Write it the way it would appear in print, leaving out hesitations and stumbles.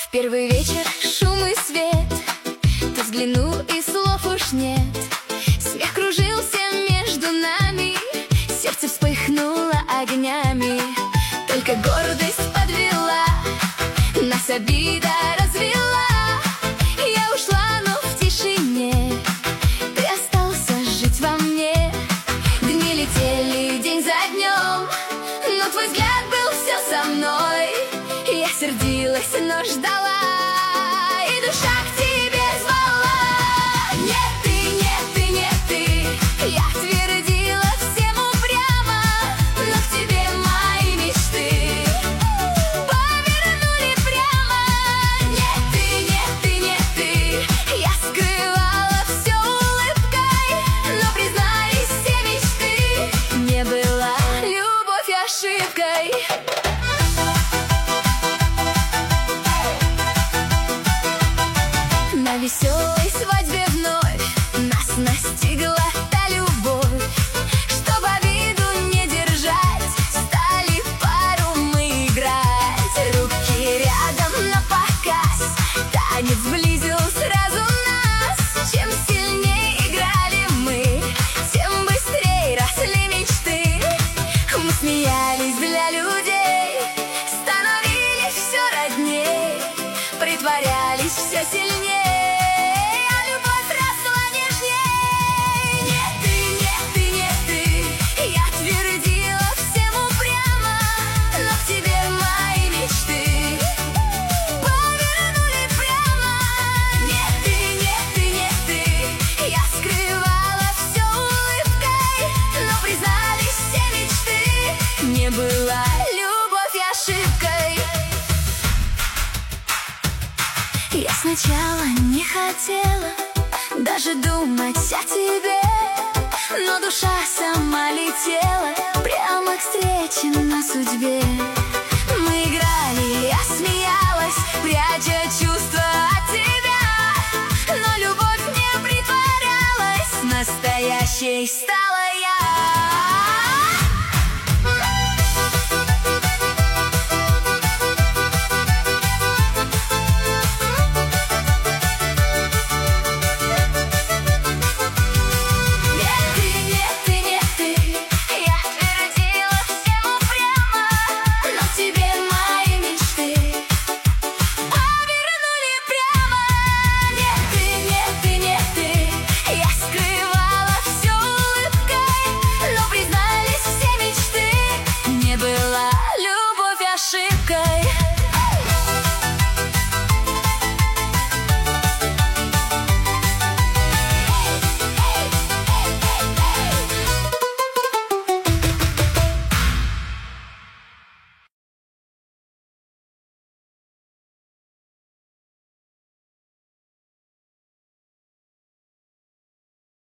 В первый вечер шум и свет, ты взглянул и слов уж нет. Смех кружился между нами, сердце вспыхнуло огнями. Только гордость подвела, нас обида развела. Я ушла, но в тишине ты остался жить во мне. Дни летели день за днем, но твой взгляд был все со мной. Я сердилась, но ждала, и душа к тебе звала. Нет ты, нет ты, нет ты, я твердила всем упрямо, но к тебе мои мечты повернули прямо. Нет ты, нет ты, нет ты, я скрывала все улыбкой, но признались все мечты, не была любовь ошибкой. На веселой свадьбе вновь нас настигла та любовь. Чтоб обиду не держать, стали пару мы играть. Руки рядом напоказ, танец сблизил сразу нас. Чем сильнее играли мы, тем быстрее росли мечты. Мы смеялись для людей, становились все родней, притворялись все сильнее. Не была любовь ошибкой. Я сначала не хотела даже думать о тебе, но душа сама летела прямо к встрече на судьбе.